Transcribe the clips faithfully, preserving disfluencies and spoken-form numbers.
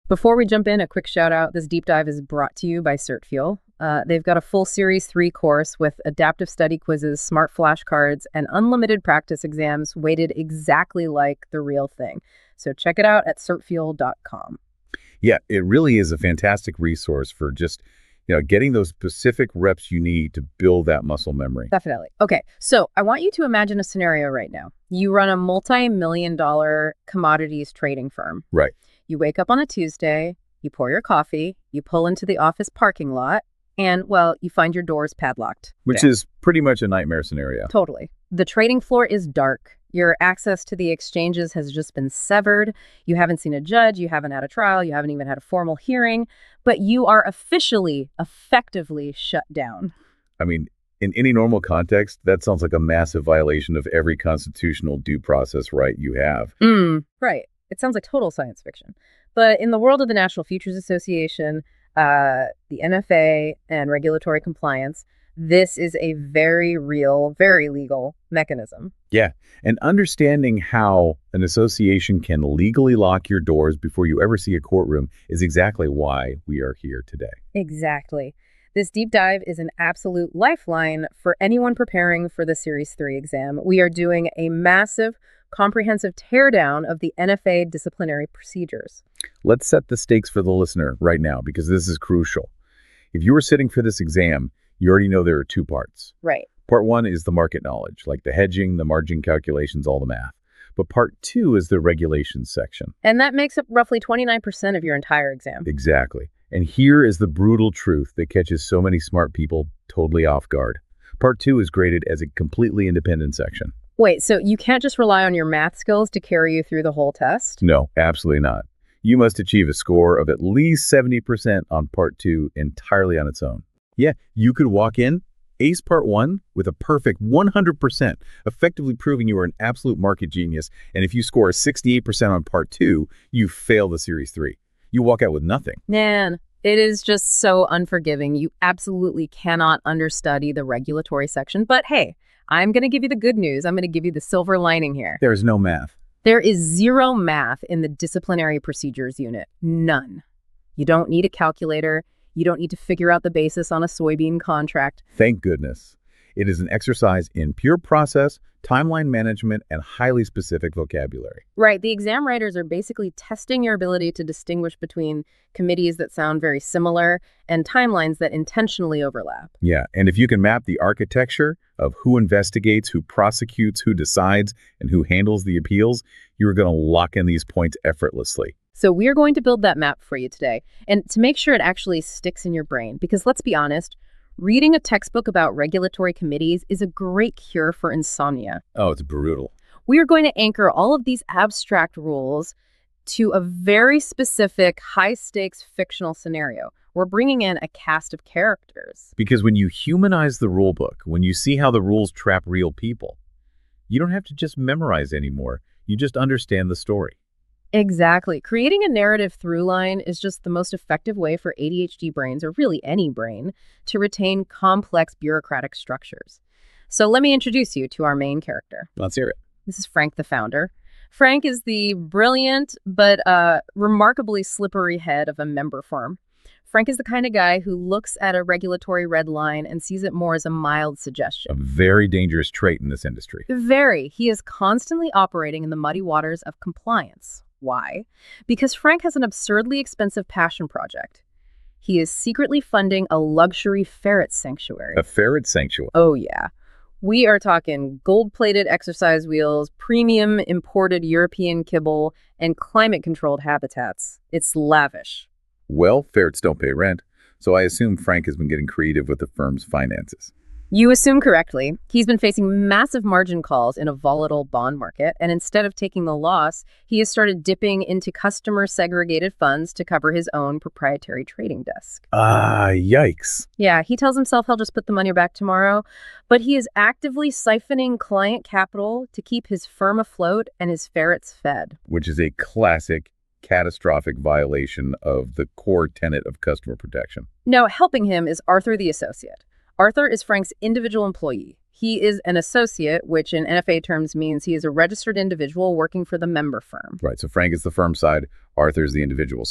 Before we jump in, a quick shout out. This deep dive is brought to you by CertFuel. Uh, they've got a full Series three course with adaptive study quizzes, smart flashcards, and unlimited practice exams weighted exactly like the real thing. So check it out at cert fuel dot com. Yeah, it really is a fantastic resource for just, you know, getting those specific reps you need to build that muscle memory. Definitely. Okay, so I want you to imagine a scenario right now. You run a multi-million dollar commodities trading firm. Right. You wake up on a Tuesday, you pour your coffee, you pull into the office parking lot, and, well, you find your doors padlocked. Which Yeah. is pretty much a nightmare scenario. Totally. The trading floor is dark. Your access to the exchanges has just been severed. You haven't seen a judge. You haven't had a trial. You haven't even had a formal hearing. But you are officially, effectively shut down. I mean, in any normal context, that sounds like a massive violation of every constitutional due process right you have. Mm, right. It sounds like total science fiction. But in the world of the National Futures Association, uh, the N F A, and regulatory compliance, this is a very real, very legal mechanism. Yeah, and understanding how an association can legally lock your doors before you ever see a courtroom is exactly why we are here today. Exactly. This deep dive is an absolute lifeline for anyone preparing for the Series three exam. We are doing a massive, comprehensive teardown of the N F A disciplinary procedures. Let's set the stakes for the listener right now, because this is crucial. If you are sitting for this exam, you already know there are two parts. Right. Part one is the market knowledge, like the hedging, the margin calculations, all the math. But part two is the regulations section. And that makes up roughly twenty-nine percent of your entire exam. Exactly. And here is the brutal truth that catches so many smart people totally off guard. Part two is graded as a completely independent section. Wait, so you can't just rely on your math skills to carry you through the whole test? No, absolutely not. You must achieve a score of at least seventy percent on part two entirely on its own. Yeah, you could walk in, ace part one with a perfect one hundred percent, effectively proving you are an absolute market genius. And if you score sixty-eight percent on part two, you fail the Series three. You walk out with nothing. Man, it is just so unforgiving. You absolutely cannot understudy the regulatory section. But hey, I'm going to give you the good news. I'm going to give you the silver lining here. There is no math. There is zero math in the disciplinary procedures unit. None. You don't need a calculator. You don't need to figure out the basis on a soybean contract. Thank goodness. It is an exercise in pure process, timeline management, and highly specific vocabulary. Right. The exam writers are basically testing your ability to distinguish between committees that sound very similar and timelines that intentionally overlap. Yeah, and if you can map the architecture of who investigates, who prosecutes, who decides, and who handles the appeals, you're going to lock in these points effortlessly. So we are going to build that map for you today, and to make sure it actually sticks in your brain, because let's be honest, reading a textbook about regulatory committees is a great cure for insomnia. Oh, it's brutal. We are going to anchor all of these abstract rules to a very specific, high-stakes fictional scenario. We're bringing in a cast of characters. Because when you humanize the rule book, when you see how the rules trap real people, you don't have to just memorize anymore. You just understand the story. Exactly. Creating a narrative through line is just the most effective way for A D H D brains, or really any brain, to retain complex bureaucratic structures. So let me introduce you to our main character. Let's hear it. This is Frank, the founder. Frank is the brilliant but uh, remarkably slippery head of a member firm. Frank is the kind of guy who looks at a regulatory red line and sees it more as a mild suggestion. A very dangerous trait in this industry. Very. He is constantly operating in the muddy waters of compliance. Why? Because Frank has an absurdly expensive passion project. He is secretly funding a luxury ferret sanctuary. A ferret sanctuary? Oh, yeah. We are talking gold-plated exercise wheels, premium imported European kibble, and climate-controlled habitats. It's lavish. Well, ferrets don't pay rent, so I assume Frank has been getting creative with the firm's finances. You assume correctly. He's been facing massive margin calls in a volatile bond market, and instead of taking the loss, he has started dipping into customer-segregated funds to cover his own proprietary trading desk. Ah, yikes. Yeah, he tells himself he'll just put the money back tomorrow, but he is actively siphoning client capital to keep his firm afloat and his ferrets fed. Which is a classic, catastrophic violation of the core tenet of customer protection. Now, helping him is Arthur the associate. Arthur is Frank's individual employee. He is an associate, which in N F A terms means he is a registered individual working for the member firm. Right, so Frank is the firm side, Arthur is the individual side.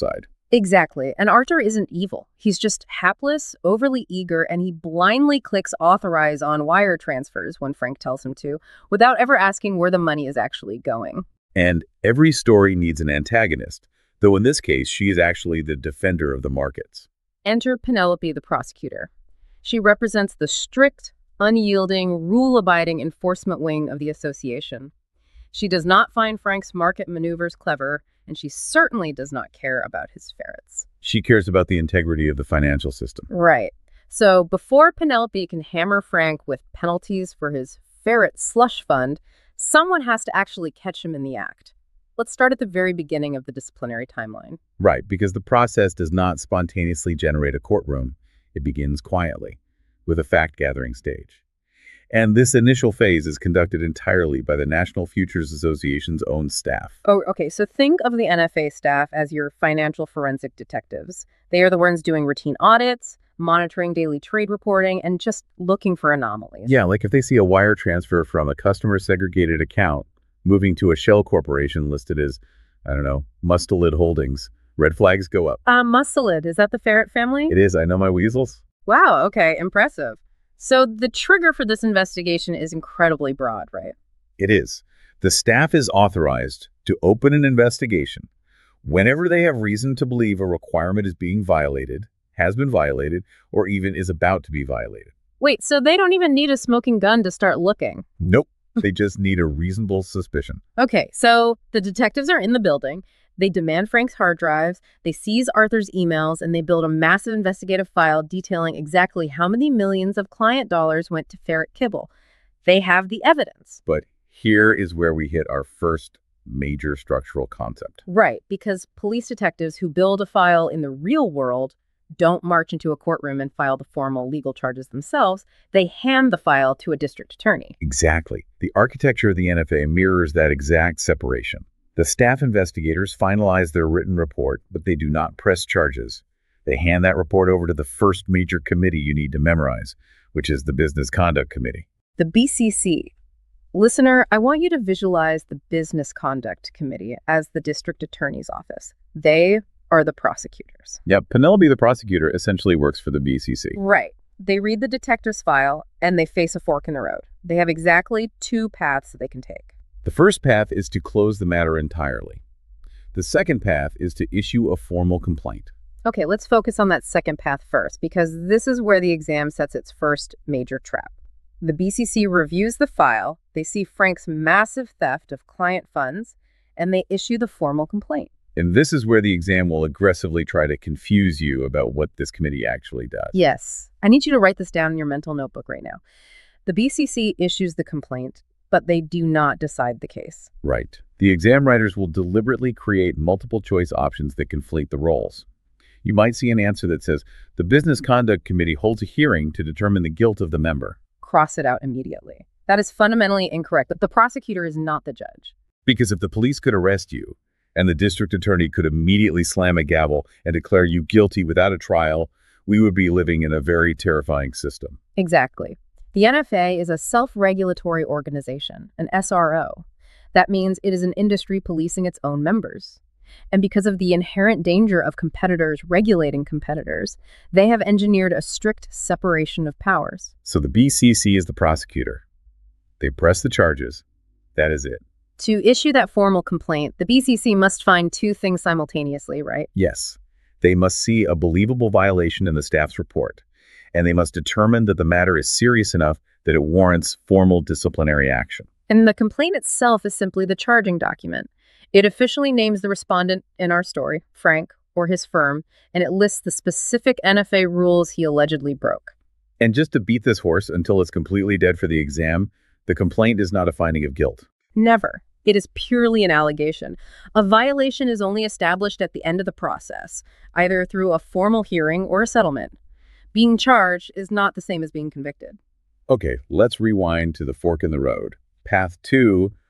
Exactly. And Arthur isn't evil. He's just hapless, overly eager, and he blindly clicks authorize on wire transfers when Frank tells him to, without ever asking where the money is actually going. And every story needs an antagonist, though in this case, she is actually the defender of the markets. Enter Penelope, the prosecutor. She represents the strict, unyielding, rule-abiding enforcement wing of the association. She does not find Frank's market maneuvers clever, and she certainly does not care about his ferrets. She cares about the integrity of the financial system. Right. So before Penelope can hammer Frank with penalties for his ferret slush fund, someone has to actually catch him in the act. Let's start at the very beginning of the disciplinary timeline. Right, because the process does not spontaneously generate a courtroom. It begins quietly, with a fact-gathering stage. And this initial phase is conducted entirely by the National Futures Association's own staff. Oh, okay. So think of the N F A staff as your financial forensic detectives. They are the ones doing routine audits, monitoring daily trade reporting, and just looking for anomalies. Yeah, like if they see a wire transfer from a customer-segregated account moving to a shell corporation listed as, I don't know, Mustelid Holdings, red flags go up. Uh, Mustelid, is that the ferret family? It is. I know my weasels. Wow, okay, impressive. So the trigger for this investigation is incredibly broad, right? It is. The staff is authorized to open an investigation whenever they have reason to believe a requirement is being violated, has been violated, or even is about to be violated. Wait, so they don't even need a smoking gun to start looking? Nope. They just need a reasonable suspicion. Okay, so the detectives are in the building. They demand Frank's hard drives, they seize Arthur's emails, and they build a massive investigative file detailing exactly how many millions of client dollars went to Ferret Kibble. They have the evidence. But here is where we hit our first major structural concept. Right, because police detectives who build a file in the real world don't march into a courtroom and file the formal legal charges themselves. They hand the file to a district attorney. Exactly. The architecture of the N F A mirrors that exact separation. The staff investigators finalize their written report, but they do not press charges. They hand that report over to the first major committee you need to memorize, which is the Business Conduct Committee. The B C C. Listener, I want you to visualize the Business Conduct Committee as the district attorney's office. They are the prosecutors. Yeah, Penelope, the prosecutor, essentially works for the B C C. Right. They read the detective's file, and they face a fork in the road. They have exactly two paths that they can take. The first path is to close the matter entirely. The second path is to issue a formal complaint. Okay, let's focus on that second path first, because this is where the exam sets its first major trap. The B C C reviews the file, they see Frank's massive theft of client funds, and they issue the formal complaint. And this is where the exam will aggressively try to confuse you about what this committee actually does. Yes. I need you to write this down in your mental notebook right now. The B C C issues the complaint, but they do not decide the case. Right. The exam writers will deliberately create multiple choice options that conflate the roles. You might see an answer that says, the Business Conduct Committee holds a hearing to determine the guilt of the member. Cross it out immediately. That is fundamentally incorrect, but the prosecutor is not the judge. Because if the police could arrest you, and the district attorney could immediately slam a gavel and declare you guilty without a trial, we would be living in a very terrifying system. Exactly. The N F A is a self-regulatory organization, an S R O. That means it is an industry policing its own members. And because of the inherent danger of competitors regulating competitors, they have engineered a strict separation of powers. So the B C C is the prosecutor. They press the charges. That is it. To issue that formal complaint, the B C C must find two things simultaneously, right? Yes. They must see a believable violation in the staff's report, and they must determine that the matter is serious enough that it warrants formal disciplinary action. And the complaint itself is simply the charging document. It officially names the respondent in our story, Frank, or his firm, and it lists the specific N F A rules he allegedly broke. And just to beat this horse until it's completely dead for the exam, the complaint is not a finding of guilt. Never. It is purely an allegation. A violation is only established at the end of the process, either through a formal hearing or a settlement. Being charged is not the same as being convicted. Okay, let's rewind to the fork in the road. Path two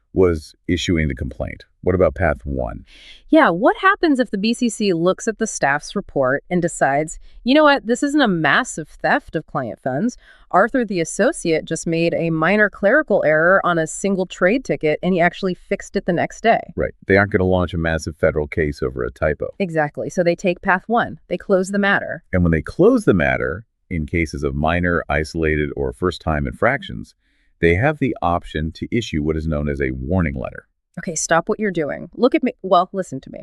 was issuing the complaint. What about path one? Yeah, what happens if the B C C looks at the staff's report and decides, you know what, this isn't a massive theft of client funds. Arthur, the associate, just made a minor clerical error on a single trade ticket, and he actually fixed it the next day. Right. They aren't going to launch a massive federal case over a typo. Exactly. So they take path one. They close the matter. And when they close the matter, in cases of minor, isolated, or first-time infractions, they have the option to issue what is known as a warning letter. Okay, stop what you're doing. Look at me. Well, listen to me.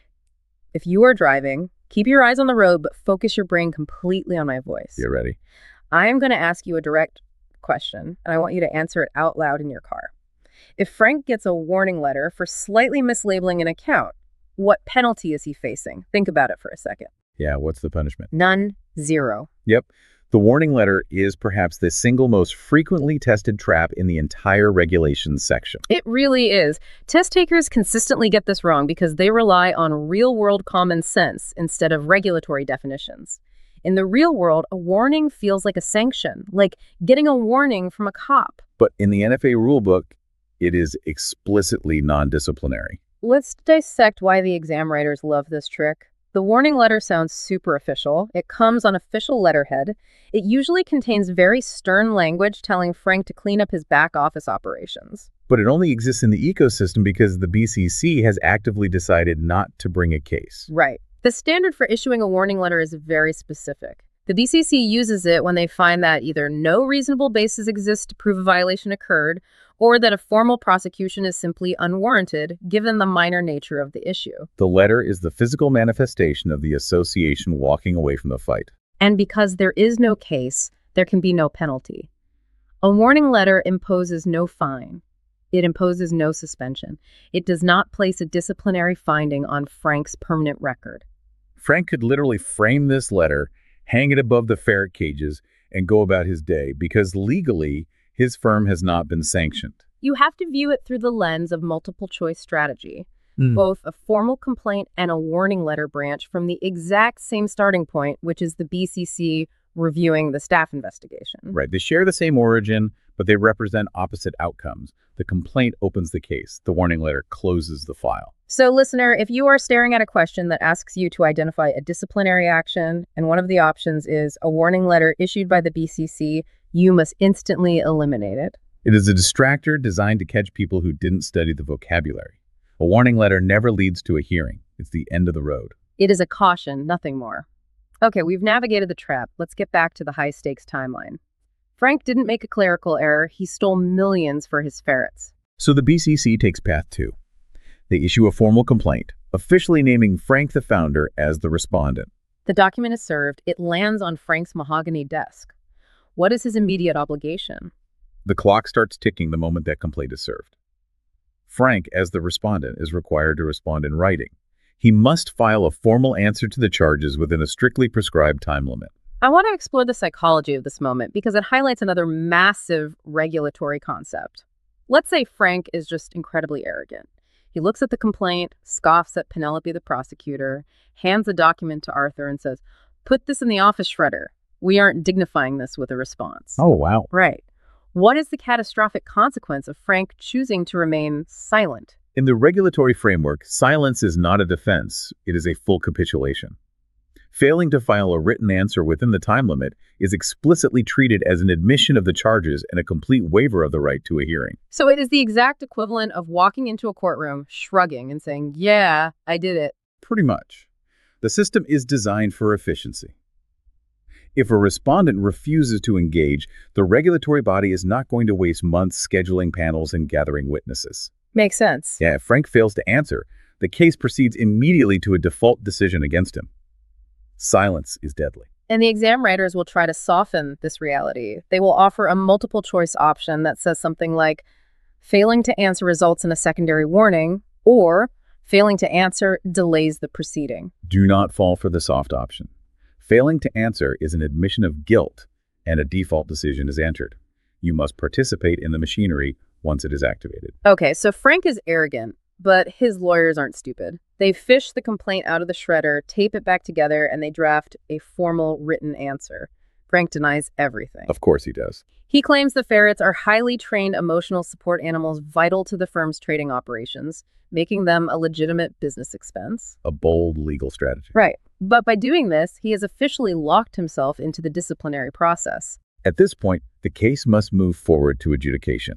If you are driving, keep your eyes on the road, but focus your brain completely on my voice. You ready? I am going to ask you a direct question, and I want you to answer it out loud in your car. If Frank gets a warning letter for slightly mislabeling an account, what penalty is he facing? Think about it for a second. Yeah, what's the punishment? None. Zero. Yep. The warning letter is perhaps the single most frequently tested trap in the entire regulations section. It really is. Test takers consistently get this wrong because they rely on real-world common sense instead of regulatory definitions. In the real world, a warning feels like a sanction, like getting a warning from a cop. But in the N F A rulebook, it is explicitly non-disciplinary. Let's dissect why the exam writers love this trick. The warning letter sounds super official. It comes on official letterhead. It usually contains very stern language telling Frank to clean up his back office operations. But it only exists in the ecosystem because the B C C has actively decided not to bring a case. Right. The standard for issuing a warning letter is very specific. The B C C uses it when they find that either no reasonable basis exists to prove a violation occurred, or that a formal prosecution is simply unwarranted, given the minor nature of the issue. The letter is the physical manifestation of the association walking away from the fight. And because there is no case, there can be no penalty. A warning letter imposes no fine. It imposes no suspension. It does not place a disciplinary finding on Frank's permanent record. Frank could literally frame this letter, hang it above the ferret cages, and go about his day because legally, his firm has not been sanctioned. You have to view it through the lens of multiple choice strategy. Mm. Both a formal complaint and a warning letter branch from the exact same starting point, which is the B C C reviewing the staff investigation. Right. They share the same origin, but they represent opposite outcomes. The complaint opens the case. The warning letter closes the file. So, listener, if you are staring at a question that asks you to identify a disciplinary action, and one of the options is a warning letter issued by the B C C, you must instantly eliminate it. It is a distractor designed to catch people who didn't study the vocabulary. A warning letter never leads to a hearing. It's the end of the road. It is a caution, nothing more. Okay, we've navigated the trap. Let's get back to the high-stakes timeline. Frank didn't make a clerical error. He stole millions for his ferrets. So the B C C takes path two. They issue a formal complaint, officially naming Frank the founder as the respondent. The document is served. It lands on Frank's mahogany desk. What is his immediate obligation? The clock starts ticking the moment that complaint is served. Frank, as the respondent, is required to respond in writing. He must file a formal answer to the charges within a strictly prescribed time limit. I want to explore the psychology of this moment because it highlights another massive regulatory concept. Let's say Frank is just incredibly arrogant. He looks at the complaint, scoffs at Penelope the prosecutor, hands the document to Arthur and says, "Put this in the office shredder. We aren't dignifying this with a response." Oh, wow. Right. What is the catastrophic consequence of Frank choosing to remain silent? In the regulatory framework, silence is not a defense. It is a full capitulation. Failing to file a written answer within the time limit is explicitly treated as an admission of the charges and a complete waiver of the right to a hearing. So it is the exact equivalent of walking into a courtroom, shrugging, and saying, "Yeah, I did it." Pretty much. The system is designed for efficiency. If a respondent refuses to engage, the regulatory body is not going to waste months scheduling panels and gathering witnesses. Makes sense. Yeah, if Frank fails to answer, the case proceeds immediately to a default decision against him. Silence is deadly. And the exam writers will try to soften this reality. They will offer a multiple choice option that says something like, failing to answer results in a secondary warning, or failing to answer delays the proceeding. Do not fall for the soft option. Failing to answer is an admission of guilt, and a default decision is entered. You must participate in the machinery once it is activated. Okay, so Frank is arrogant, but his lawyers aren't stupid. They fish the complaint out of the shredder, tape it back together, and they draft a formal written answer. Frank denies everything. Of course he does. He claims the ferrets are highly trained emotional support animals vital to the firm's trading operations, making them a legitimate business expense. A bold legal strategy. Right. But by doing this, he has officially locked himself into the disciplinary process. At this point, the case must move forward to adjudication.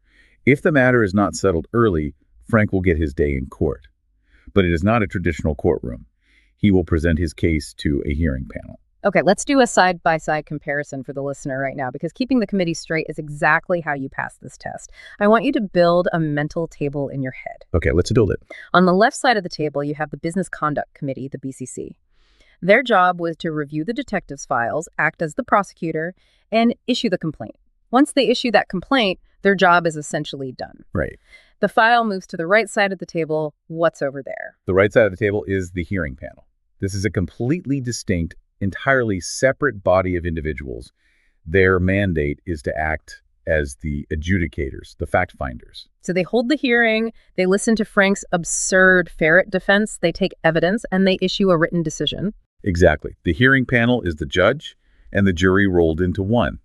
If the matter is not settled early, Frank will get his day in court. But it is not a traditional courtroom. He will present his case to a hearing panel. Okay, let's do a side-by-side comparison for the listener right now, because keeping the committee straight is exactly how you pass this test. I want you to build a mental table in your head. Okay, let's build it. On the left side of the table, you have the Business Conduct Committee, the B C C. Their job was to review the detective's files, act as the prosecutor, and issue the complaint. Once they issue that complaint, their job is essentially done. Right. The file moves to the right side of the table. What's over there? The right side of the table is the hearing panel. This is a completely distinct, entirely separate body of individuals. Their mandate is to act as the adjudicators, the fact finders. So they hold the hearing, they listen to Frank's absurd ferret defense, they take evidence, and they issue a written decision. Exactly. The hearing panel is the judge, and the jury rolled into one.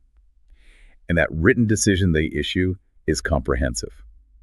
And that written decision they issue is comprehensive.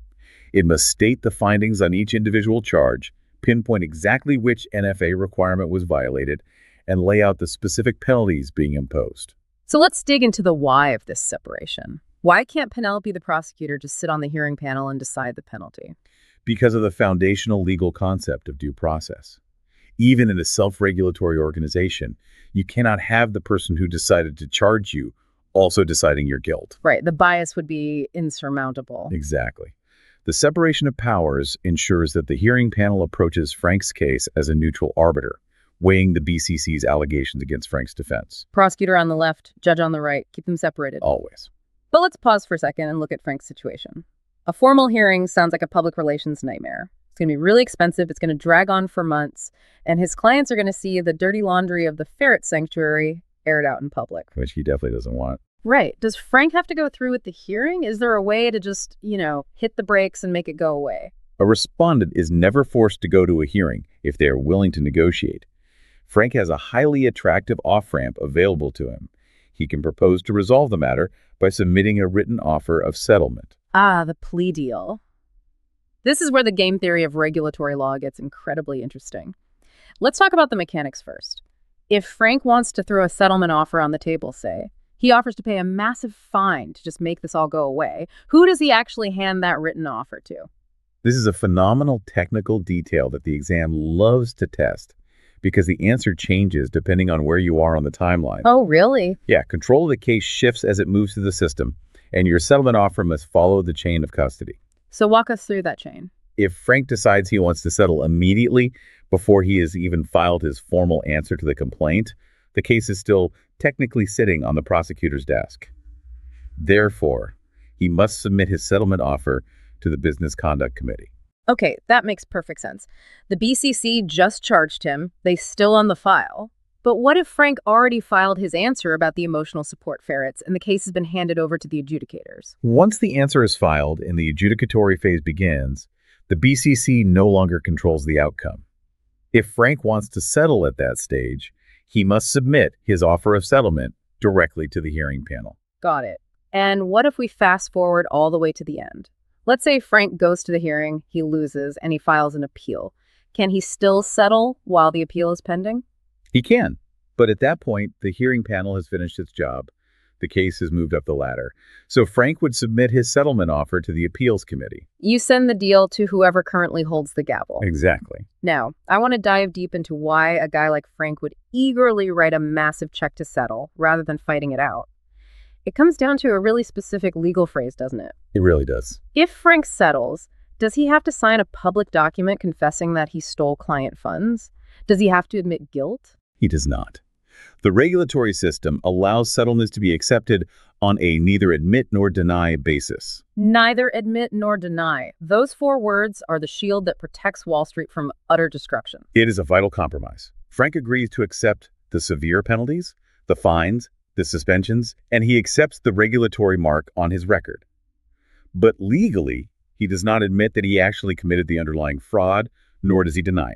It must state the findings on each individual charge, pinpoint exactly which N F A requirement was violated, and lay out the specific penalties being imposed. So let's dig into the why of this separation. Why can't Penelope, the prosecutor, just sit on the hearing panel and decide the penalty? Because of the foundational legal concept of due process. Even in a self-regulatory organization, you cannot have the person who decided to charge you also deciding your guilt. Right. The bias would be insurmountable. Exactly. The separation of powers ensures that the hearing panel approaches Frank's case as a neutral arbiter, weighing the B C C's allegations against Frank's defense. Prosecutor on the left, judge on the right. Keep them separated. Always. But let's pause for a second and look at Frank's situation. A formal hearing sounds like a public relations nightmare. It's going to be really expensive. It's going to drag on for months. And his clients are going to see the dirty laundry of the ferret sanctuary aired out in public. Which he definitely doesn't want. Right. Does Frank have to go through with the hearing? Is there a way to just, you know, hit the brakes and make it go away? A respondent is never forced to go to a hearing if they are willing to negotiate. Frank has a highly attractive off-ramp available to him. He can propose to resolve the matter by submitting a written offer of settlement. Ah, the plea deal. This is where the game theory of regulatory law gets incredibly interesting. Let's talk about the mechanics first. If Frank wants to throw a settlement offer on the table, say, he offers to pay a massive fine to just make this all go away, who does he actually hand that written offer to? This is a phenomenal technical detail that the exam loves to test because the answer changes depending on where you are on the timeline. Oh, really? Yeah, control of the case shifts as it moves through the system, and your settlement offer must follow the chain of custody. So walk us through that chain. If Frank decides he wants to settle immediately before he has even filed his formal answer to the complaint, the case is still technically sitting on the prosecutor's desk. Therefore, he must submit his settlement offer to the Business Conduct Committee. Okay, that makes perfect sense. The B C C just charged him. They still on the file. But what if Frank already filed his answer about the emotional support ferrets and the case has been handed over to the adjudicators? Once the answer is filed and the adjudicatory phase begins, the B C C no longer controls the outcome. If Frank wants to settle at that stage, he must submit his offer of settlement directly to the hearing panel. Got it. And what if we fast forward all the way to the end? Let's say Frank goes to the hearing, he loses, and he files an appeal. Can he still settle while the appeal is pending? He can, but at that point, the hearing panel has finished its job. The case has moved up the ladder. So Frank would submit his settlement offer to the appeals committee. You send the deal to whoever currently holds the gavel. Exactly. Now, I want to dive deep into why a guy like Frank would eagerly write a massive check to settle rather than fighting it out. It comes down to a really specific legal phrase, doesn't it? It really does. If Frank settles, does he have to sign a public document confessing that he stole client funds? Does he have to admit guilt? He does not. The regulatory system allows settlements to be accepted on a neither admit nor deny basis. Neither admit nor deny. Those four words are the shield that protects Wall Street from utter destruction. It is a vital compromise. Frank agrees to accept the severe penalties, the fines, the suspensions, and he accepts the regulatory mark on his record. But legally, he does not admit that he actually committed the underlying fraud, nor does he deny it.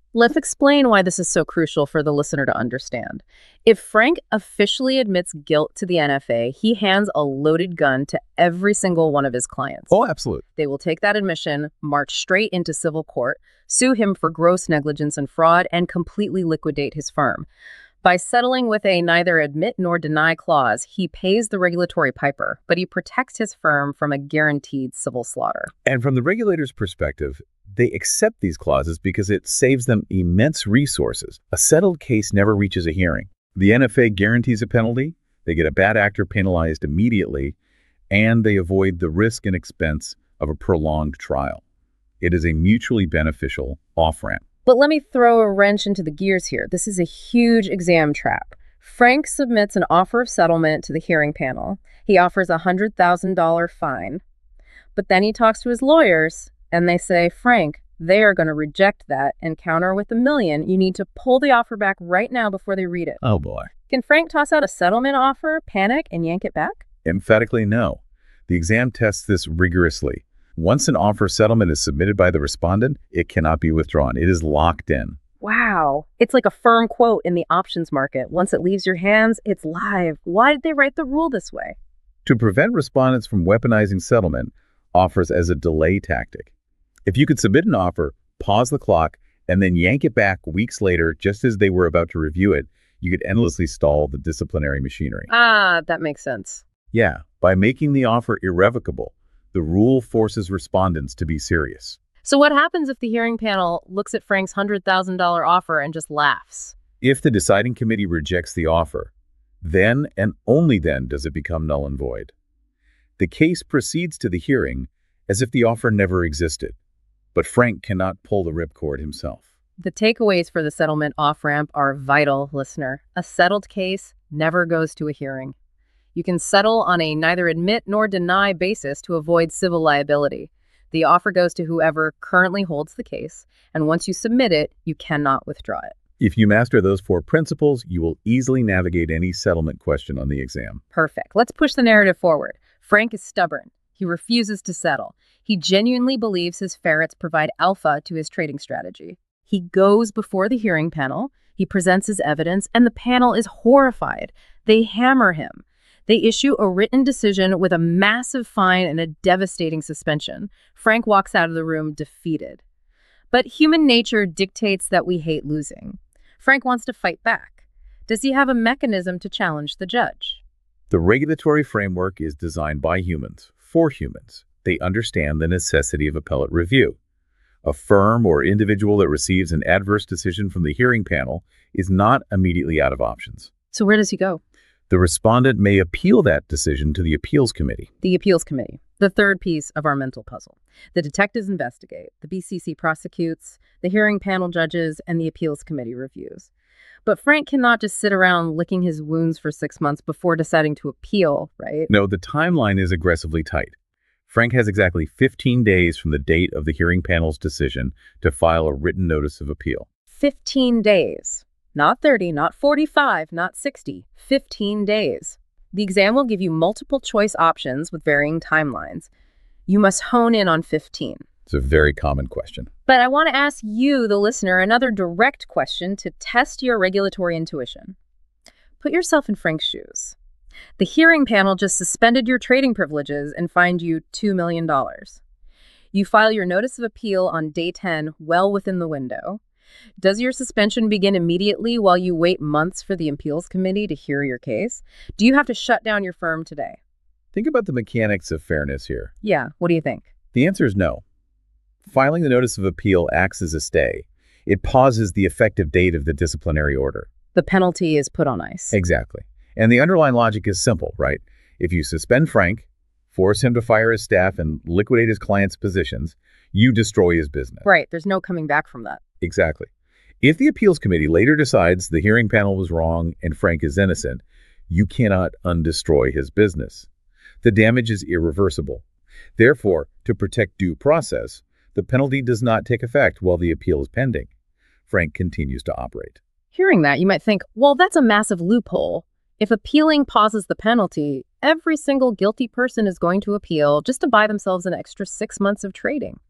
Let's explain why this is so crucial for the listener to understand. If Frank officially admits guilt to the N F A, he hands a loaded gun to every single one of his clients. Oh, absolutely. They will take that admission, march straight into civil court, sue him for gross negligence and fraud, and completely liquidate his firm. By settling with a neither admit nor deny clause, he pays the regulatory piper, but he protects his firm from a guaranteed civil slaughter. And from the regulator's perspective, they accept these clauses because it saves them immense resources. A settled case never reaches a hearing. The N F A guarantees a penalty, they get a bad actor penalized immediately, and they avoid the risk and expense of a prolonged trial. It is a mutually beneficial off-ramp. But let me throw a wrench into the gears here. This is a huge exam trap. Frank submits an offer of settlement to the hearing panel. He offers a one hundred thousand dollars fine. But then he talks to his lawyers, and they say, Frank, they are going to reject that and counter with a million. You need to pull the offer back right now before they read it. Oh, boy. Can Frank toss out a settlement offer, panic, and yank it back? Emphatically no. The exam tests this rigorously. Once an offer settlement is submitted by the respondent, it cannot be withdrawn. It is locked in. Wow. It's like a firm quote in the options market. Once it leaves your hands, it's live. Why did they write the rule this way? To prevent respondents from weaponizing settlement offers as a delay tactic. If you could submit an offer, pause the clock, and then yank it back weeks later just as they were about to review it, you could endlessly stall the disciplinary machinery. Ah, that makes sense. Yeah, by making the offer irrevocable, the rule forces respondents to be serious. So what happens if the hearing panel looks at Frank's one hundred thousand dollars offer and just laughs? If the deciding committee rejects the offer, then and only then does it become null and void. The case proceeds to the hearing as if the offer never existed, but Frank cannot pull the ripcord himself. The takeaways for the settlement off-ramp are vital, listener. A settled case never goes to a hearing. You can settle on a neither admit nor deny basis to avoid civil liability. The offer goes to whoever currently holds the case, and once you submit it, you cannot withdraw it. If you master those four principles, you will easily navigate any settlement question on the exam. Perfect. Let's push the narrative forward. Frank is stubborn. He refuses to settle. He genuinely believes his ferrets provide alpha to his trading strategy. He goes before the hearing panel, he presents his evidence, and the panel is horrified. They hammer him. They issue a written decision with a massive fine and a devastating suspension. Frank walks out of the room defeated. But human nature dictates that we hate losing. Frank wants to fight back. Does he have a mechanism to challenge the judge? The regulatory framework is designed by humans, for humans. They understand the necessity of appellate review. A firm or individual that receives an adverse decision from the hearing panel is not immediately out of options. So where does he go? The respondent may appeal that decision to the appeals committee. The appeals committee, the third piece of our mental puzzle. The detectives investigate, the B C C prosecutes, the hearing panel judges, and the appeals committee reviews. But Frank cannot just sit around licking his wounds for six months before deciding to appeal, right? No, the timeline is aggressively tight. Frank has exactly fifteen days from the date of the hearing panel's decision to file a written notice of appeal. fifteen days. Not thirty, not forty-five, not sixty. fifteen days. The exam will give you multiple choice options with varying timelines. You must hone in on fifteen. It's a very common question. But I want to ask you, the listener, another direct question to test your regulatory intuition. Put yourself in Frank's shoes. The hearing panel just suspended your trading privileges and fined you two million dollars. You file your notice of appeal on day ten, well within the window. Does your suspension begin immediately while you wait months for the appeals committee to hear your case? Do you have to shut down your firm today? Think about the mechanics of fairness here. Yeah, what do you think? The answer is no. Filing the notice of appeal acts as a stay. It pauses the effective date of the disciplinary order. The penalty is put on ice. Exactly. And the underlying logic is simple, right? If you suspend Frank, force him to fire his staff, and liquidate his client's positions, you destroy his business. Right. There's no coming back from that. Exactly. If the appeals committee later decides the hearing panel was wrong and Frank is innocent, you cannot undestroy his business. The damage is irreversible. Therefore, to protect due process, the penalty does not take effect while the appeal is pending. Frank continues to operate. Hearing that, you might think, well, that's a massive loophole. If appealing pauses the penalty, every single guilty person is going to appeal just to buy themselves an extra six months of trading.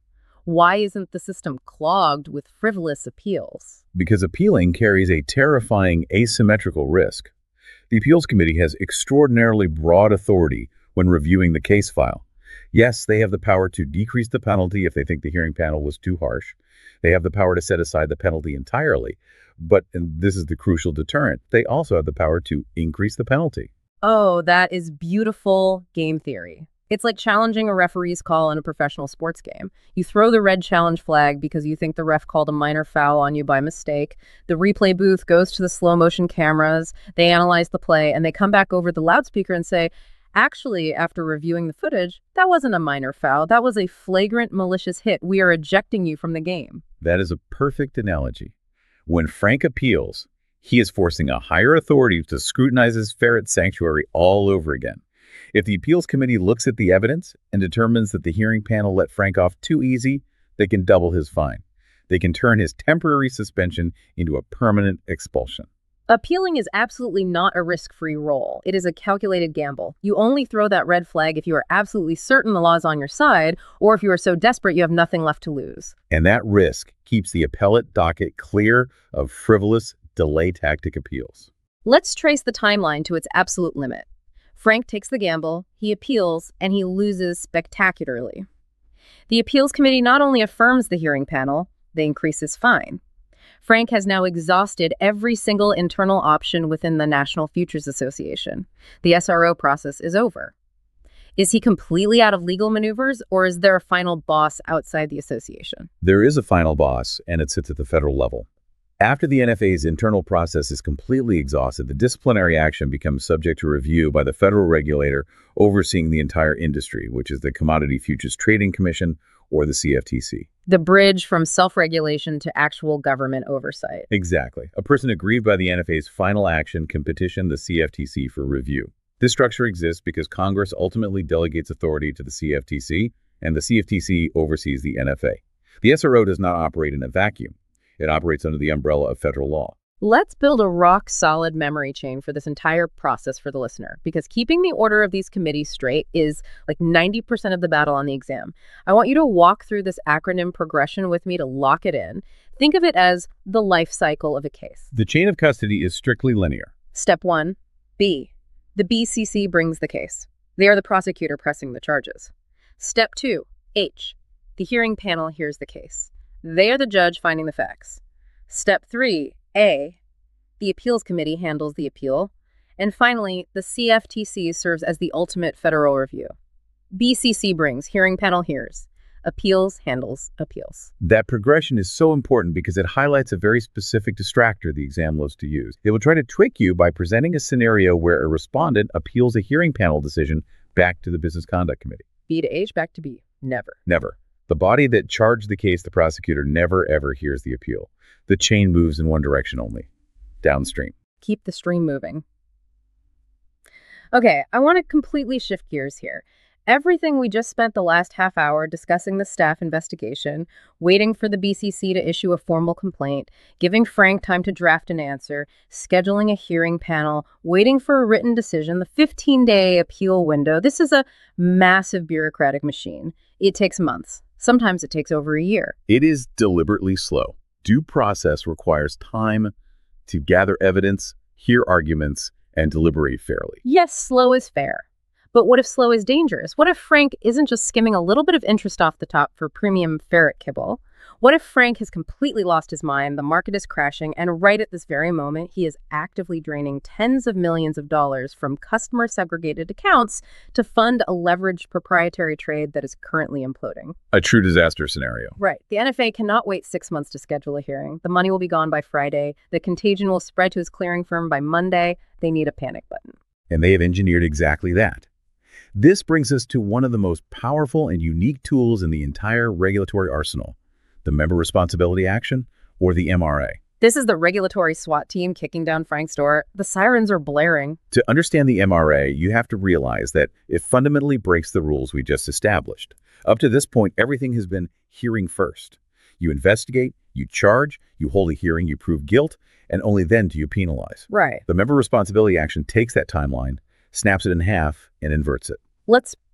Why isn't the system clogged with frivolous appeals? Because appealing carries a terrifying asymmetrical risk. The Appeals Committee has extraordinarily broad authority when reviewing the case file. Yes, they have the power to decrease the penalty if they think the hearing panel was too harsh. They have the power to set aside the penalty entirely. But, and this is the crucial deterrent, they also have the power to increase the penalty. Oh, that is beautiful game theory. It's like challenging a referee's call in a professional sports game. You throw the red challenge flag because you think the ref called a minor foul on you by mistake. The replay booth goes to the slow motion cameras. They analyze the play and they come back over the loudspeaker and say, actually, after reviewing the footage, that wasn't a minor foul. That was a flagrant malicious hit. We are ejecting you from the game. That is a perfect analogy. When Frank appeals, he is forcing a higher authority to scrutinize his ferret sanctuary all over again. If the appeals committee looks at the evidence and determines that the hearing panel let Frank off too easy, they can double his fine. They can turn his temporary suspension into a permanent expulsion. Appealing is absolutely not a risk-free roll. It is a calculated gamble. You only throw that red flag if you are absolutely certain the law is on your side, or if you are so desperate you have nothing left to lose. And that risk keeps the appellate docket clear of frivolous delay tactic appeals. Let's trace the timeline to its absolute limit. Frank takes the gamble, he appeals, and he loses spectacularly. The appeals committee not only affirms the hearing panel, they increase his fine. Frank has now exhausted every single internal option within the National Futures Association. The S R O process is over. Is he completely out of legal maneuvers, or is there a final boss outside the association? There is a final boss, and it sits at the federal level. After the N F A's internal process is completely exhausted, the disciplinary action becomes subject to review by the federal regulator overseeing the entire industry, which is the Commodity Futures Trading Commission, or the C F T C. The bridge from self-regulation to actual government oversight. Exactly. A person aggrieved by the N F A's final action can petition the C F T C for review. This structure exists because Congress ultimately delegates authority to the C F T C, and the C F T C oversees the N F A. The S R O does not operate in a vacuum. It operates under the umbrella of federal law. Let's build a rock-solid memory chain for this entire process for the listener, because keeping the order of these committees straight is like ninety percent of the battle on the exam. I want you to walk through this acronym progression with me to lock it in. Think of it as the life cycle of a case. The chain of custody is strictly linear. Step one, B. The B C C brings the case. They are the prosecutor pressing the charges. Step two, H. The hearing panel hears the case. They are the judge finding the facts. Step three, A. The appeals committee handles the appeal. And finally, the C F T C serves as the ultimate federal review. B C C brings, hearing panel hears. Appeals handles appeals. That progression is so important because it highlights a very specific distractor the exam loves to use. It will try to trick you by presenting a scenario where a respondent appeals a hearing panel decision back to the Business Conduct Committee. B to H, back to B. Never. Never. The body that charged the case, the prosecutor, never ever hears the appeal. The chain moves in one direction only, downstream. Keep the stream moving. Okay, I want to completely shift gears here. Everything we just spent the last half hour discussing the staff investigation, waiting for the B C C to issue a formal complaint, giving Frank time to draft an answer, scheduling a hearing panel, waiting for a written decision, the fifteen-day appeal window. This is a massive bureaucratic machine. It takes months. Sometimes it takes over a year. It is deliberately slow. Due process requires time to gather evidence, hear arguments, and deliberate fairly. Yes, slow is fair. But what if slow is dangerous? What if Frank isn't just skimming a little bit of interest off the top for premium ferret kibble? What if Frank has completely lost his mind, the market is crashing, and right at this very moment, he is actively draining tens of millions of dollars from customer-segregated accounts to fund a leveraged proprietary trade that is currently imploding? A true disaster scenario. Right. The N F A cannot wait six months to schedule a hearing. The money will be gone by Friday. The contagion will spread to his clearing firm by Monday. They need a panic button. And they have engineered exactly that. This brings us to one of the most powerful and unique tools in the entire regulatory arsenal, the Member Responsibility Action, or the M R A. This is the regulatory SWAT team kicking down Frank's door. The sirens are blaring. To understand the M R A, you have to realize that it fundamentally breaks the rules we just established. Up to this point, everything has been hearing first. You investigate, you charge, you hold a hearing, you prove guilt, and only then do you penalize. Right. The Member Responsibility Action takes that timeline, snaps it in half, and inverts it. Let's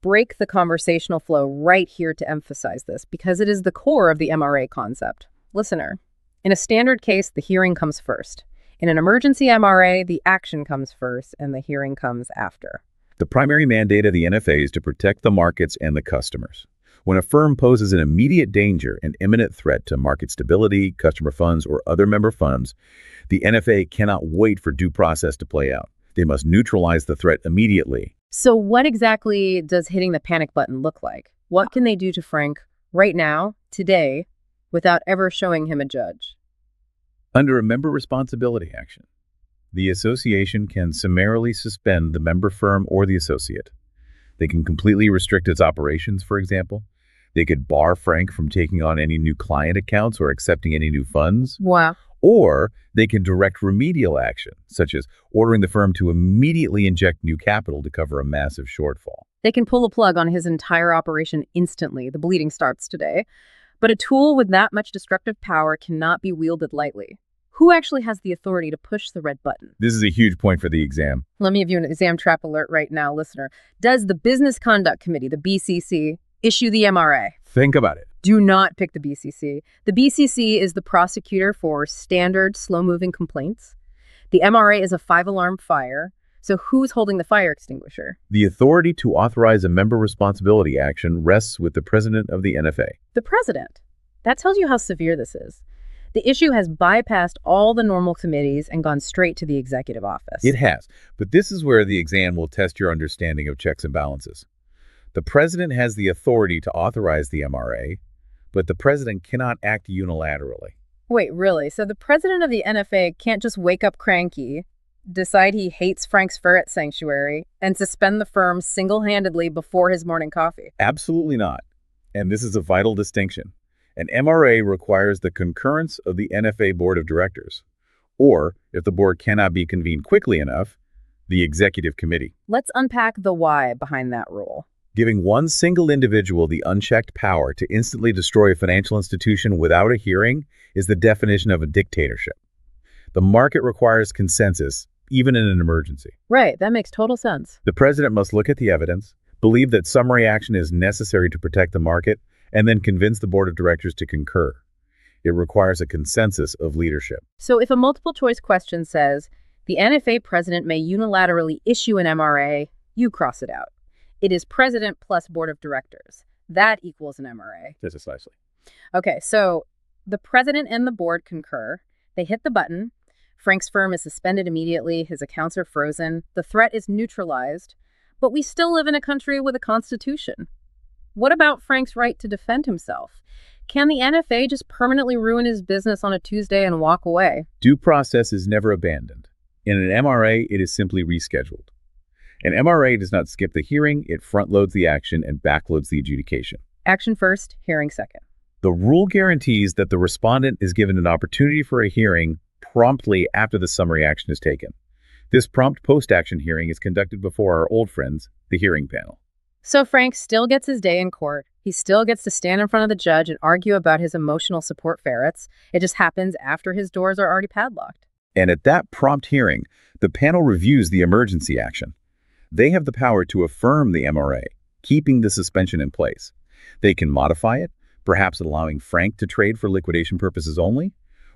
break the conversational flow right here to emphasize this, because it is the core of the M R A concept. Listener, in a standard case, the hearing comes first. In an emergency M R A, the action comes first and the hearing comes after. The primary mandate of the N F A is to protect the markets and the customers. When a firm poses an immediate danger and imminent threat to market stability, customer funds, or other member funds, the N F A cannot wait for due process to play out. They must neutralize the threat immediately. So what exactly does hitting the panic button look like? What can they do to Frank right now, today, without ever showing him a judge? Under a member responsibility action, the association can summarily suspend the member firm or the associate. They can completely restrict its operations, for example. They could bar Frank from taking on any new client accounts or accepting any new funds. Wow. Or they can direct remedial action, such as ordering the firm to immediately inject new capital to cover a massive shortfall. They can pull a plug on his entire operation instantly. The bleeding starts today. But a tool with that much destructive power cannot be wielded lightly. Who actually has the authority to push the red button? This is a huge point for the exam. Let me give you an exam trap alert right now, listener. Does the Business Conduct Committee, the B C C, issue the M R A? Think about it. Do not pick the B C C. The B C C is the prosecutor for standard slow-moving complaints. The M R A is a five-alarm fire. So who's holding the fire extinguisher? The authority to authorize a member responsibility action rests with the president of the N F A. The president. That tells you how severe this is. The issue has bypassed all the normal committees and gone straight to the executive office. It has, but this is where the exam will test your understanding of checks and balances. The president has the authority to authorize the M R A, but the president cannot act unilaterally. Wait, really? So the president of the N F A can't just wake up cranky, decide he hates Frank's Ferret Sanctuary, and suspend the firm single-handedly before his morning coffee? Absolutely not. And this is a vital distinction. An M R A requires the concurrence of the N F A Board of Directors, or, if the board cannot be convened quickly enough, the Executive Committee. Let's unpack the why behind that rule. Giving one single individual the unchecked power to instantly destroy a financial institution without a hearing is the definition of a dictatorship. The market requires consensus, even in an emergency. Right, that makes total sense. The president must look at the evidence, believe that summary action is necessary to protect the market, and then convince the board of directors to concur. It requires a consensus of leadership. So if a multiple choice question says, the N F A president may unilaterally issue an M R A, you cross it out. It is president plus board of directors. That equals an M R A. Precisely. Okay, so the president and the board concur. They hit the button. Frank's firm is suspended immediately. His accounts are frozen. The threat is neutralized. But we still live in a country with a constitution. What about Frank's right to defend himself? Can the N F A just permanently ruin his business on a Tuesday and walk away? Due process is never abandoned. In an M R A, it is simply rescheduled. An M R A does not skip the hearing, it front-loads the action and backloads the adjudication. Action first, hearing second. The rule guarantees that the respondent is given an opportunity for a hearing promptly after the summary action is taken. This prompt post-action hearing is conducted before our old friends, the hearing panel. So Frank still gets his day in court. He still gets to stand in front of the judge and argue about his emotional support ferrets. It just happens after his doors are already padlocked. And at that prompt hearing, the panel reviews the emergency action. They have the power to affirm the M R A, keeping the suspension in place. They can modify it, perhaps allowing Frank to trade for liquidation purposes only,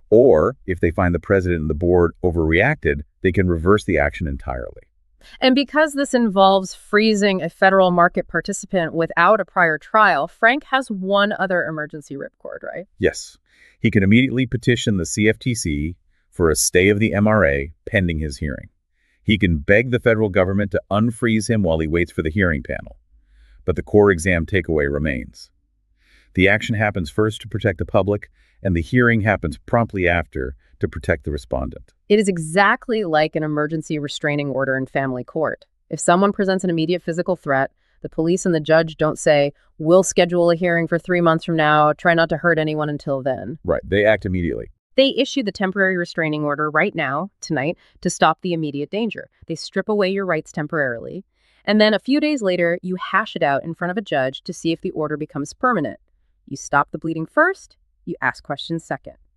or if they find the president and the board overreacted, they can reverse the action entirely. And because this involves freezing a federal market participant without a prior trial, Frank has one other emergency ripcord, right? Yes. He can immediately petition the C F T C for a stay of the M R A pending his hearing. He can beg the federal government to unfreeze him while he waits for the hearing panel. But the core exam takeaway remains. The action happens first to protect the public, and the hearing happens promptly after to protect the respondent. It is exactly like an emergency restraining order in family court. If someone presents an immediate physical threat, the police and the judge don't say, we'll schedule a hearing for three months from now, try not to hurt anyone until then. Right, they act immediately. They issue the temporary restraining order right now, tonight, to stop the immediate danger. They strip away your rights temporarily. And then a few days later, you hash it out in front of a judge to see if the order becomes permanent. You stop the bleeding first, you ask questions second.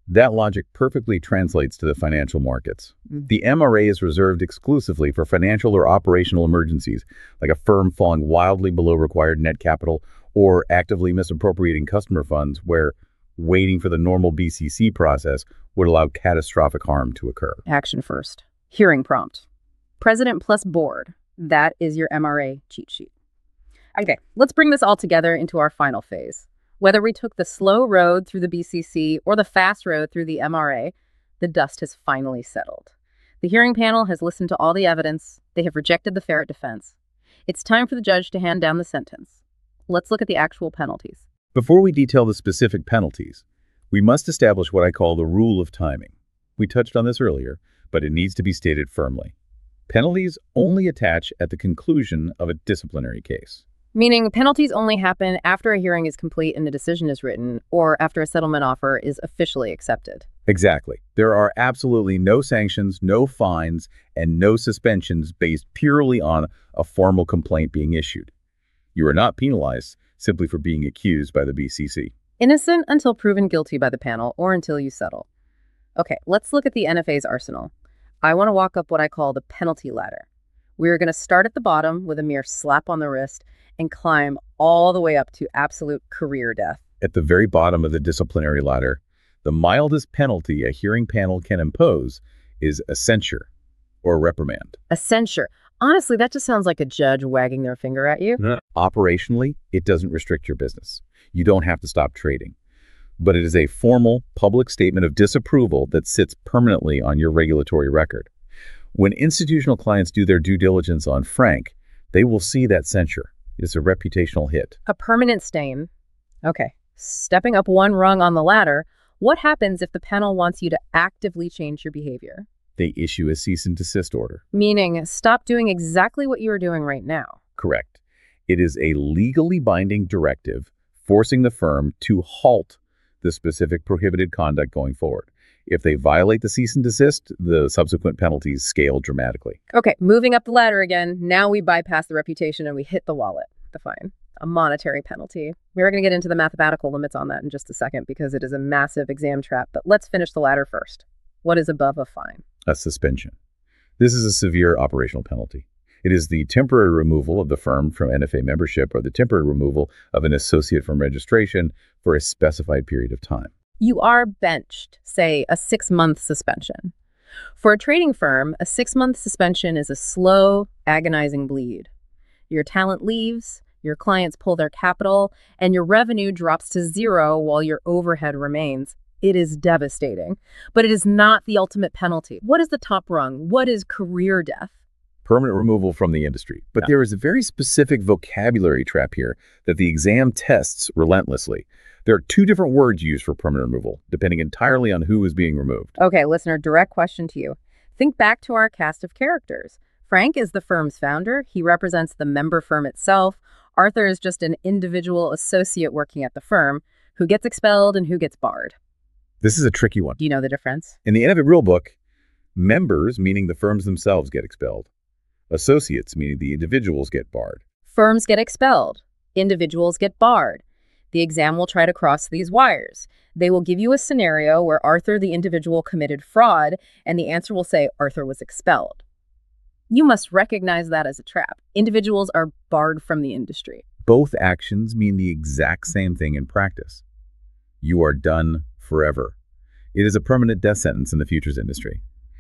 That logic perfectly translates to the financial markets. Mm. The M R A is reserved exclusively for financial or operational emergencies, like a firm falling wildly below required net capital or actively misappropriating customer funds, where waiting for the normal B C C process would allow catastrophic harm to occur. Action first. Hearing prompt. President plus board. That is your M R A cheat sheet. Okay, let's bring this all together into our final phase. Whether we took the slow road through the B C C or the fast road through the M R A, the dust has finally settled. The hearing panel has listened to all the evidence. They have rejected the ferret defense. It's time for the judge to hand down the sentence. Let's look at the actual penalties. Before we detail the specific penalties, we must establish what I call the rule of timing. We touched on this earlier, but it needs to be stated firmly. Penalties only attach at the conclusion of a disciplinary case. Meaning penalties only happen after a hearing is complete and a decision is written, or after a settlement offer is officially accepted. Exactly. There are absolutely no sanctions, no fines, and no suspensions based purely on a formal complaint being issued. You are not penalized simply for being accused by the B C C. Innocent until proven guilty by the panel or until you settle. Okay, let's look at the N F A's arsenal. I want to walk up what I call the penalty ladder. We're going to start at the bottom with a mere slap on the wrist and climb all the way up to absolute career death. At the very bottom of the disciplinary ladder, the mildest penalty a hearing panel can impose is a censure or reprimand. A censure. Honestly, that just sounds like a judge wagging their finger at you. Yeah. Operationally, it doesn't restrict your business. You don't have to stop trading. But it is a formal public statement of disapproval that sits permanently on your regulatory record. When institutional clients do their due diligence on Frank, they will see that censure. It's a reputational hit. A permanent stain. Okay, stepping up one rung on the ladder, what happens if the panel wants you to actively change your behavior? They issue a cease and desist order. Meaning, stop doing exactly what you are doing right now. Correct. It is a legally binding directive forcing the firm to halt the specific prohibited conduct going forward. If they violate the cease and desist, the subsequent penalties scale dramatically. Okay, moving up the ladder again. Now we bypass the reputation and we hit the wallet, the fine, a monetary penalty. We're going to get into the mathematical limits on that in just a second because it is a massive exam trap. But let's finish the ladder first. What is above a fine? A suspension. This is a severe operational penalty. It is the temporary removal of the firm from N F A membership or the temporary removal of an associate from registration for a specified period of time. You are benched, say, a six-month suspension. For a trading firm, a six-month suspension is a slow, agonizing bleed. Your talent leaves, your clients pull their capital, and your revenue drops to zero while your overhead remains. It is devastating, but it is not the ultimate penalty. What is the top rung? What is career death? Permanent removal from the industry. But Yeah. there is a very specific vocabulary trap here that the exam tests relentlessly. There are two different words used for permanent removal, depending entirely on who is being removed. Okay, listener, direct question to you. Think back to our cast of characters. Frank is the firm's founder. He represents the member firm itself. Arthur is just an individual associate working at the firm who gets expelled and who gets barred. This is a tricky one. Do you know the difference? In the N F A rulebook, members, meaning the firms themselves, get expelled. Associates, meaning the individuals, get barred. Firms get expelled. Individuals get barred. The exam will try to cross these wires. They will give you a scenario where Arthur, the individual, committed fraud, and the answer will say Arthur was expelled. You must recognize that as a trap. Individuals are barred from the industry. Both actions mean the exact same thing in practice. You are done forever. It is a permanent death sentence in the futures industry.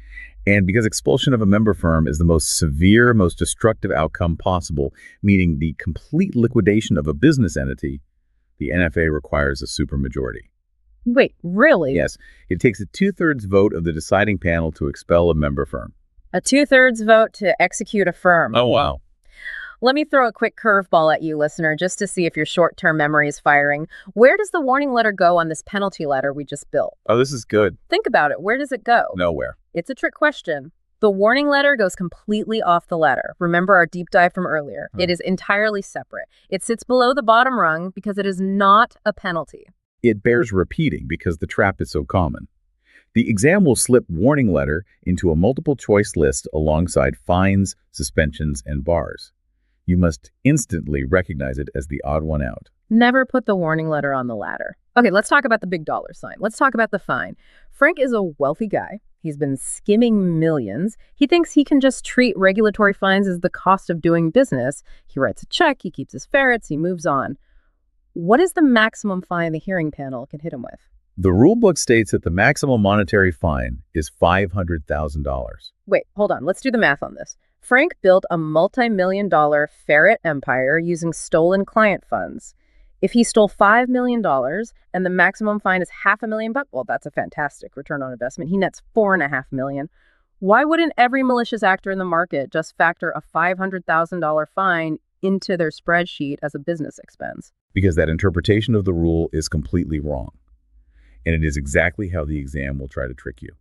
And because expulsion of a member firm is the most severe, most destructive outcome possible, meaning the complete liquidation of a business entity, the N F A requires a supermajority. Wait, really? Yes, it takes a two-thirds vote of the deciding panel to expel a member firm. A two-thirds vote to execute a firm. Oh, wow. Let me throw a quick curveball at you, listener, just to see if your short-term memory is firing. Where does the warning letter go on this penalty ladder we just built? Oh, this is good. Think about it. Where does it go? Nowhere. It's a trick question. The warning letter goes completely off the ladder. Remember our deep dive from earlier. Hmm. It is entirely separate. It sits below the bottom rung because it is not a penalty. It bears repeating because the trap is so common. The exam will slip warning letter into a multiple choice list alongside fines, suspensions, and bars. You must instantly recognize it as the odd one out. Never put the warning letter on the ladder. Okay, let's talk about the big dollar sign. Let's talk about the fine. Frank is a wealthy guy. He's been skimming millions. He thinks he can just treat regulatory fines as the cost of doing business. He writes a check, he keeps his ferrets, he moves on. What is the maximum fine the hearing panel can hit him with? The rulebook states that the maximum monetary fine is five hundred thousand dollars. Wait, hold on. Let's do the math on this. Frank built a multi-million dollar ferret empire using stolen client funds. If he stole five million dollars and the maximum fine is half a million bucks, well, that's a fantastic return on investment. He nets four and a half million. Why wouldn't every malicious actor in the market just factor a five hundred thousand dollars fine into their spreadsheet as a business expense? Because that interpretation of the rule is completely wrong. And it is exactly how the exam will try to trick you.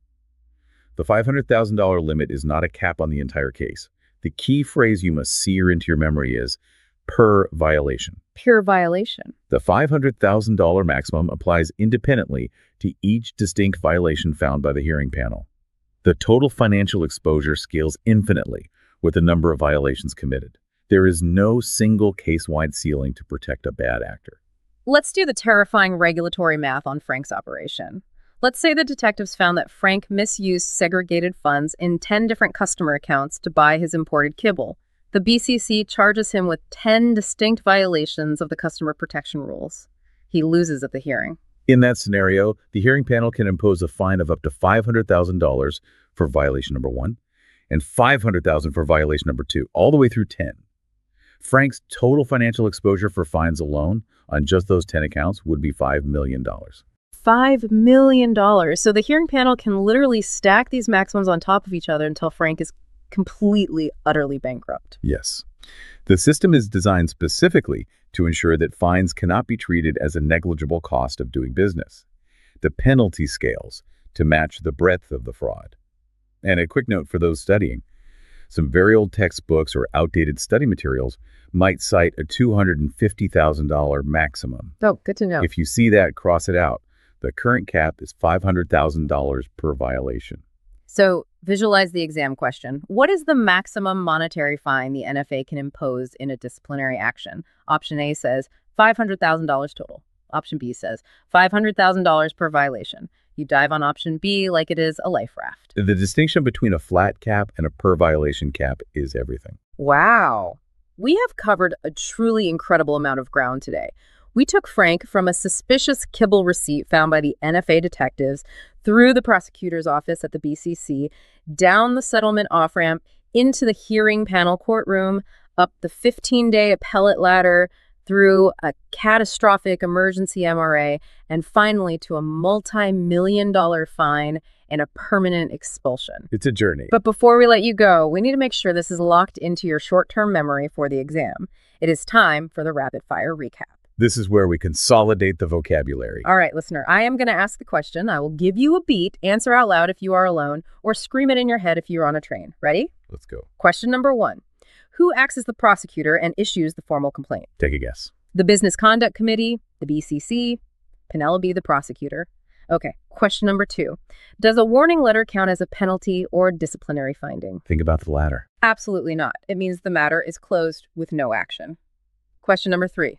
The five hundred thousand dollars limit is not a cap on the entire case. The key phrase you must sear into your memory is per violation. Pure violation. The five hundred thousand dollars maximum applies independently to each distinct violation found by the hearing panel. The total financial exposure scales infinitely with the number of violations committed. There is no single case-wide ceiling to protect a bad actor. Let's do the terrifying regulatory math on Frank's operation. Let's say the detectives found that Frank misused segregated funds in ten different customer accounts to buy his imported kibble. The B C C charges him with ten distinct violations of the customer protection rules. He loses at the hearing. In that scenario, the hearing panel can impose a fine of up to five hundred thousand dollars for violation number one and five hundred thousand dollars for violation number two, all the way through ten. Frank's total financial exposure for fines alone on just those ten accounts would be five million dollars. five million dollars. So the hearing panel can literally stack these maximums on top of each other until Frank is completely, utterly bankrupt. Yes. The system is designed specifically to ensure that fines cannot be treated as a negligible cost of doing business. The penalty scales to match the breadth of the fraud. And a quick note for those studying. Some very old textbooks or outdated study materials might cite a two hundred fifty thousand dollars maximum. Oh, good to know. If you see that, cross it out. The current cap is five hundred thousand dollars per violation. So visualize the exam question. What is the maximum monetary fine the N F A can impose in a disciplinary action? Option A says five hundred thousand dollars total. Option B says five hundred thousand dollars per violation. You dive on option B like it is a life raft. The distinction between a flat cap and a per violation cap is everything. Wow. We have covered a truly incredible amount of ground today. We took Frank from a suspicious kibble receipt found by the N F A detectives through the prosecutor's office at the B C C, down the settlement off-ramp, into the hearing panel courtroom, up the fifteen-day appellate ladder, through a catastrophic emergency M R A, and finally to a multi-million dollar fine and a permanent expulsion. It's a journey. But before we let you go, we need to make sure this is locked into your short-term memory for the exam. It is time for the rapid-fire recap. This is where we consolidate the vocabulary. All right, listener, I am going to ask the question. I will give you a beat, answer out loud if you are alone, or scream it in your head if you're on a train. Ready? Let's go. Question number one. Who acts as the prosecutor and issues the formal complaint? Take a guess. The Business Conduct Committee, the B C C, Penelope, the prosecutor. Okay, question number two. Does a warning letter count as a penalty or disciplinary finding? Think about the latter. Absolutely not. It means the matter is closed with no action. Question number three.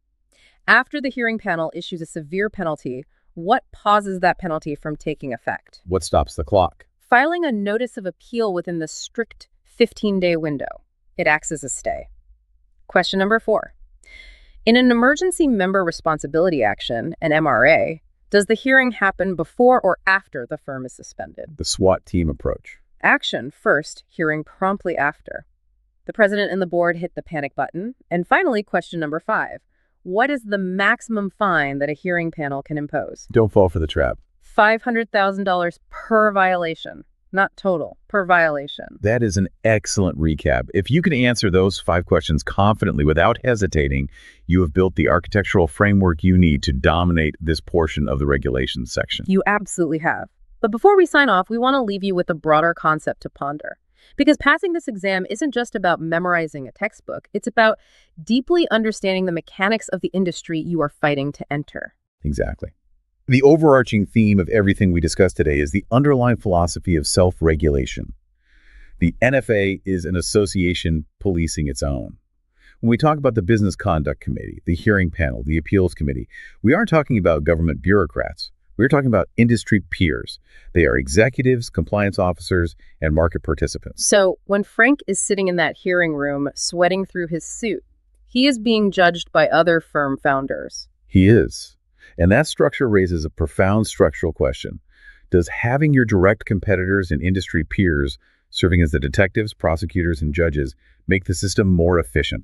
After the hearing panel issues a severe penalty, what pauses that penalty from taking effect? What stops the clock? Filing a notice of appeal within the strict fifteen-day window. It acts as a stay. Question number four. In an emergency member responsibility action, an M R A, does the hearing happen before or after the firm is suspended? The SWAT team approach. Action first, hearing promptly after. The president and the board hit the panic button. And finally, question number five. What is the maximum fine that a hearing panel can impose? Don't fall for the trap. five hundred thousand dollars per violation. Not total, per violation. That is an excellent recap. If you can answer those five questions confidently without hesitating, you have built the architectural framework you need to dominate this portion of the regulations section. You absolutely have. But before we sign off, we want to leave you with a broader concept to ponder. Because passing this exam isn't just about memorizing a textbook. It's about deeply understanding the mechanics of the industry you are fighting to enter. Exactly. The overarching theme of everything we discussed today is the underlying philosophy of self-regulation. The N F A is an association policing its own. When we talk about the Business Conduct Committee, the hearing panel, the appeals committee, we aren't talking about government bureaucrats. We're talking about industry peers. They are executives, compliance officers, and market participants. So when Frank is sitting in that hearing room, sweating through his suit, he is being judged by other firm founders. He is. And that structure raises a profound structural question. Does having your direct competitors and industry peers serving as the detectives, prosecutors, and judges make the system more efficient?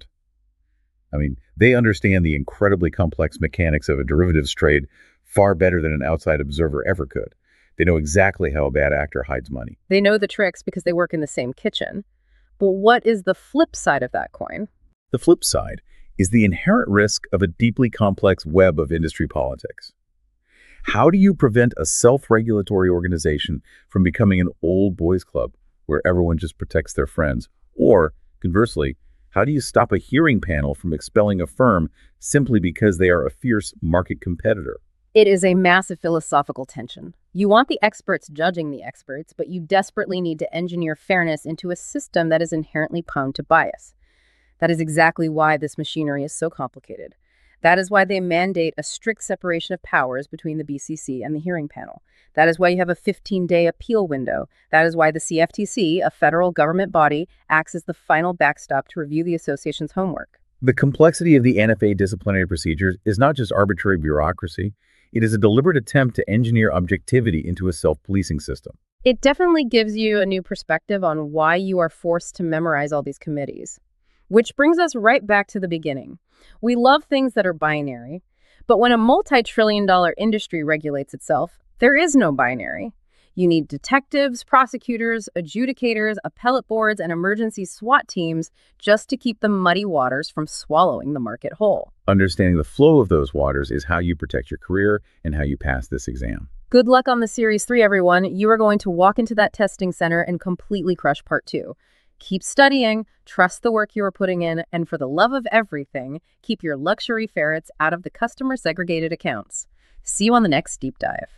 I mean, they understand the incredibly complex mechanics of a derivatives trade far better than an outside observer ever could. They know exactly how a bad actor hides money. They know the tricks because they work in the same kitchen. But what is the flip side of that coin? The flip side is the inherent risk of a deeply complex web of industry politics. How do you prevent a self-regulatory organization from becoming an old boys club where everyone just protects their friends? Or, conversely, how do you stop a hearing panel from expelling a firm simply because they are a fierce market competitor? It is a massive philosophical tension. You want the experts judging the experts, but you desperately need to engineer fairness into a system that is inherently prone to bias. That is exactly why this machinery is so complicated. That is why they mandate a strict separation of powers between the B C C and the hearing panel. That is why you have a fifteen-day appeal window. That is why the C F T C, a federal government body, acts as the final backstop to review the association's homework. The complexity of the N F A disciplinary procedures is not just arbitrary bureaucracy. It is a deliberate attempt to engineer objectivity into a self-policing system. It definitely gives you a new perspective on why you are forced to memorize all these committees. Which brings us right back to the beginning. We love things that are binary, but when a multi-trillion dollar industry regulates itself, there is no binary. You need detectives, prosecutors, adjudicators, appellate boards, and emergency SWAT teams just to keep the muddy waters from swallowing the market whole. Understanding the flow of those waters is how you protect your career and how you pass this exam. Good luck on the Series three, everyone. You are going to walk into that testing center and completely crush Part two. Keep studying, trust the work you are putting in, and for the love of everything, keep your luxury ferrets out of the customer-segregated accounts. See you on the next deep dive.